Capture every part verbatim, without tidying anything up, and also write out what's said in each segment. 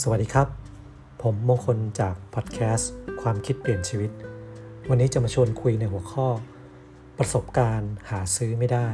วัสดีครับผมมงคลจากพอดแคสต์ความคิดเปลี่ยนชีวิตวันนี้จะมาชวนคุยในหัวข้อประสบการณ์หาซื้อไม่ได้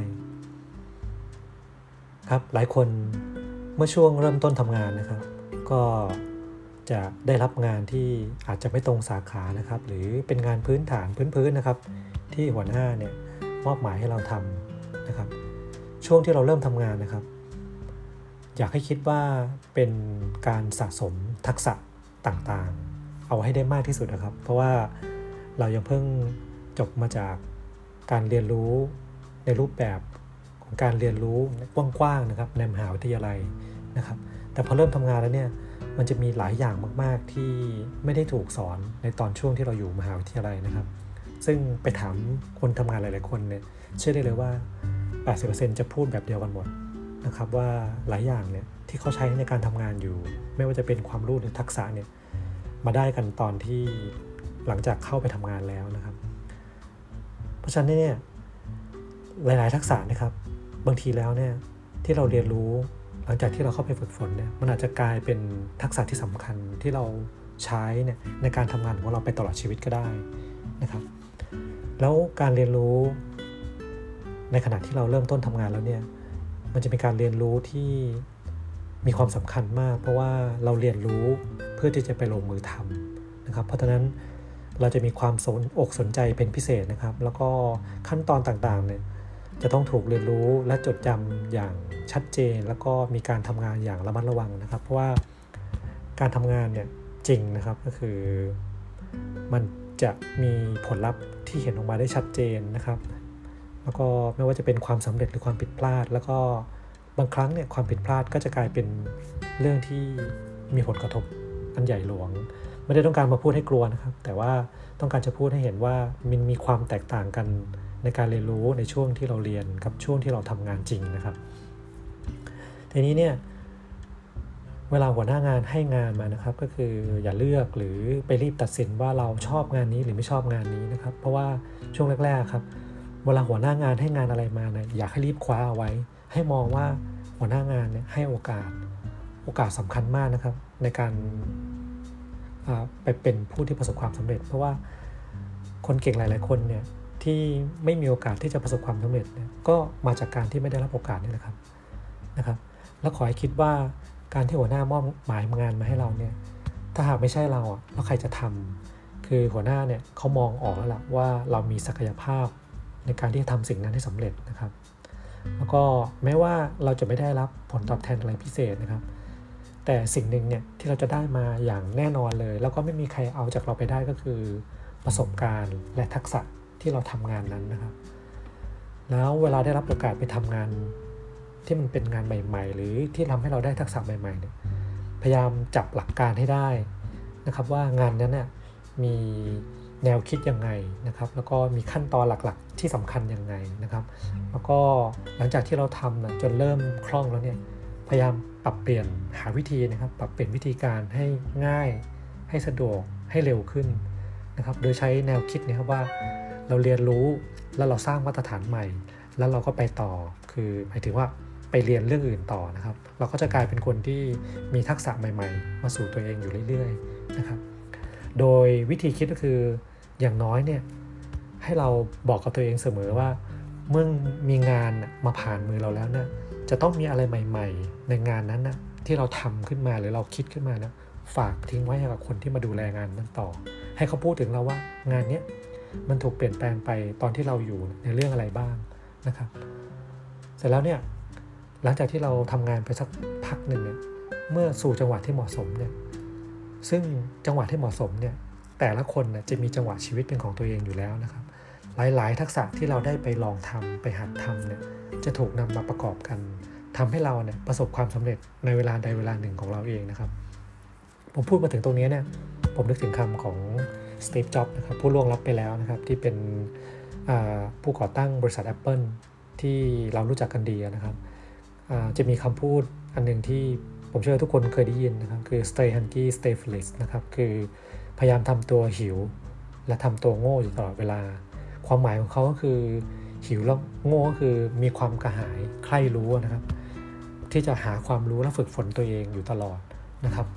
ครับหลายคนเมื่อช่วงเริ่มต้นทำงานนะครับก็จะได้รับงานที่อาจจะไม่ตรงสาขานะครับหรือเป็นงานพื้นฐานพื้นๆนะครับที่หัวหน้าเนี่ยมอบหมายให้เราทำนะครับช่วงที่เราเริ่มทำงานนะครับอยากให้คิดว่าเป็นการสะสมทักษะต่างๆเอาให้ได้มากที่สุดนะครับเพราะว่าเรายังเพิ่งจบมาจากการเรียนรู้ในรูปแบบของการเรียนรู้กว้างๆนะครับในมหาวิทยาลัยนะครับแต่พอเริ่มทำงานแล้วเนี่ยมันจะมีหลายอย่างมากๆที่ไม่ได้ถูกสอนในตอนช่วงที่เราอยู่มหาวิทยาลัยนะครับซึ่งไปถามคนทำงานหลายๆคนเนี่ยเชื่อได้เลยว่า แปดสิบเปอร์เซ็นต์ จะพูดแบบเดียวกันหมดนะครับว่าหลายอย่างเนี่ยที่เขาใช้ในการทำงานอยู่ไม่ว่าจะเป็นความรู้หรือทักษะเนี่ยมาได้กันตอนที่หลังจากเข้าไปทำงานแล้วนะครับเพราะฉะนั้นเนี่ยหลายๆทักษะนะครับบางทีแล้วเนี่ยที่เราเรียนรู้หลังจากที่เราเข้าไปฝึกฝนเนี่ยมันอาจจะกลายเป็นทักษะที่สำคัญที่เราใช้เนี่ยในการทำงานของเราไปตลอดชีวิตก็ได้นะครับแล้วการเรียนรู้ในขณะที่เราเริ่มต้นทำงานแล้วเนี่ยมันจะเป็นการเรียนรู้ที่มีความสำคัญมากเพราะว่าเราเรียนรู้เพื่อที่จะไปลงมือทำนะครับเพราะฉะนั้นเราจะมีความสนอกสนใจเป็นพิเศษนะครับแล้วก็ขั้นตอนต่างๆเนี่ยจะต้องถูกเรียนรู้และจดจำอย่างชัดเจนแล้วก็มีการทำงานอย่างระมัดระวังนะครับเพราะว่าการทำงานเนี่ยจริงนะครับก็คือมันจะมีผลลัพธ์ที่เห็นออกมาได้ชัดเจนนะครับแล้วก็ไม่ว่าจะเป็นความสำเร็จหรือความผิดพลาดแล้วก็บางครั้งเนี่ยความผิดพลาดก็จะกลายเป็นเรื่องที่มีผลกระทบอันใหญ่หลวงไม่ได้ต้องการมาพูดให้กลัวนะครับแต่ว่าต้องการจะพูดให้เห็นว่ามันมีความแตกต่างกันในการเรียนรู้ในช่วงที่เราเรียนกับช่วงที่เราทำงานจริงนะครับทีนี้เนี่ยเวลาหัวหน้างานให้งานมานะครับก็คืออย่าเลือกหรือไปรีบตัดสินว่าเราชอบงานนี้หรือไม่ชอบงานนี้นะครับเพราะว่าช่วงแรกๆครับเวลาหัวหน้างานให้งานอะไรมาเนี่ยอยากให้รีบคว้าเอาไว้ให้มองว่าหัวหน้างานเนี่ยให้โอกาสโอกาสสำคัญมากนะครับในการไปเป็นผู้ที่ประสบความสำเร็จเพราะว่าคนเก่งหลายๆคนเนี่ยที่ไม่มีโอกาสที่จะประสบความสำเร็จเนี่ยก็มาจากการที่ไม่ได้รับโอกาสนี่แหละครับนะครับแล้วขอให้คิดว่าการที่หัวหน้ามอบหมายงานมาให้เราเนี่ยถ้าหากไม่ใช่เราอ่ะแล้วใครจะทำคือหัวหน้าเนี่ยเขามองออกแล้วล่ะว่าเรามีศักยภาพในการที่จะทำสิ่งนั้นให้สำเร็จนะครับแล้วก็แม้ว่าเราจะไม่ได้รับผลตอบแทนอะไรพิเศษนะครับแต่สิ่งหนึ่งเนี่ยที่เราจะได้มาอย่างแน่นอนเลยแล้วก็ไม่มีใครเอาจากเราไปได้ก็คือประสบการณ์และทักษะที่เราทำงานนั้นนะครับแล้วเวลาได้รับโอกาสไปทำงานที่มันเป็นงานใหม่ๆหรือที่ทำให้เราได้ทักษะใหม่ๆเนี่ยพยายามจับหลักการให้ได้นะครับว่างานนั้นเนี่ยมีแนวคิดยังไงนะครับแล้วก็มีขั้นตอนหลักๆที่สำคัญยังไงนะครับแล้วก็หลังจากที่เราทำนะจนเริ่มคล่องแล้วเนี่ยพยายามปรับเปลี่ยนหาวิธีนะครับปรับเปลี่ยนวิธีการให้ง่ายให้สะดวกให้เร็วขึ้นนะครับโดยใช้แนวคิดนะครับว่าเราเรียนรู้แล้วเราสร้างมาตรฐานใหม่แล้วเราก็ไปต่อคือหมายถึงว่าไปเรียนเรื่องอื่นต่อนะครับเราก็จะกลายเป็นคนที่มีทักษะใหม่ๆมาสู่ตัวเองอยู่เรื่อยๆนะครับโดยวิธีคิดก็คืออย่างน้อยเนี่ยให้เราบอกกับตัวเองเสมอว่าเมื่อมีงานมาผ่านมือเราแล้วเนี่ยจะต้องมีอะไรใหม่ๆในงานนั้นนะที่เราทำขึ้นมาหรือเราคิดขึ้นมานะฝากทิ้งไว้ให้กับคนที่มาดูแลงานนั้นต่อให้เขาพูดถึงเราว่างานนี้มันถูกเปลี่ยนแปลงไปตอนที่เราอยู่ในเรื่องอะไรบ้างนะครับเสร็จแล้วเนี่ยหลังจากที่เราทำงานไปสักพักหนึ่งเนี่ยเมื่อสู่จังหวะที่เหมาะสมเนี่ยซึ่งจังหวะที่เหมาะสมเนี่ยแต่ละคนนะจะมีจังหวะชีวิตเป็นของตัวเองอยู่แล้วนะครับหลายๆทักษะที่เราได้ไปลองทำไปหัดทำเนี่ยจะถูกนำมาประกอบกันทำให้เราเนี่ยประสบความสำเร็จในเวลาใดเวลาหนึ่งของเราเองนะครับผมพูดมาถึงตรงนี้เนี่ยผมนึกถึงคำของสตีฟ จ็อบส์นะครับผู้ล่วงลับไปแล้วนะครับที่เป็นผู้ก่อตั้งบริษัท Apple ที่เรารู้จักกันดีนะครับจะมีคำพูดอันหนึ่งที่ผมเชื่อทุกคนเคยได้ยินนะครับคือ stay hungry stay foolish นะครับคือพยายามทำตัวหิวและทำตัวโง่อยู่ตลอดเวลาความหมายของเขาก็คือหิวแล้วโง่ก็คือมีความกระหายใคร่รู้นะครับที่จะหาความรู้และฝึกฝนตัวเองอยู่ตลอดนะครับ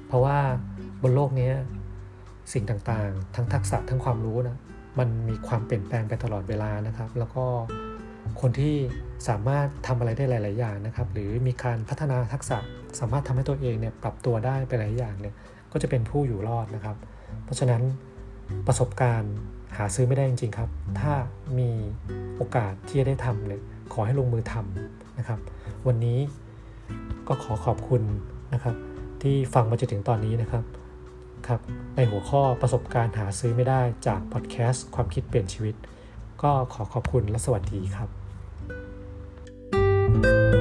เพราะว่าบนโลกนี้สิ่งต่างๆทั้งทักษะทั้งความรู้นะมันมีความเปลี่ยนแปลงไปตลอดเวลานะครับแล้วก็คนที่สามารถทำอะไรได้หลายๆอย่างนะครับหรือมีการพัฒนาทักษะสามารถทำให้ตัวเองเนี่ยปรับตัวได้ไปหลายอย่างเนี่ยก็จะเป็นผู้อยู่รอดนะครับเพราะฉะนั้นประสบการณ์หาซื้อไม่ได้จริงๆครับถ้ามีโอกาสที่จะได้ทำเนี่ยขอให้ลงมือทำนะครับวันนี้ก็ขอขอบคุณนะครับที่ฟังมาจนถึงตอนนี้นะครับครับในหัวข้อประสบการณ์หาซื้อไม่ได้จากพอดแคสต์ความคิดเปลี่ยนชีวิตก็ขอขอบคุณและสวัสดีครับ